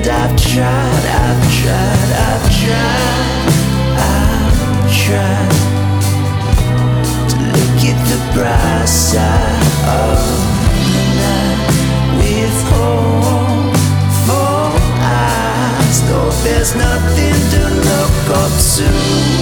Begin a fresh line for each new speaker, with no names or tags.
I've tried, I've tried, I've tried, I've tried to look at the bright side of the night with hopeful eyes. Though there's nothing to look up to.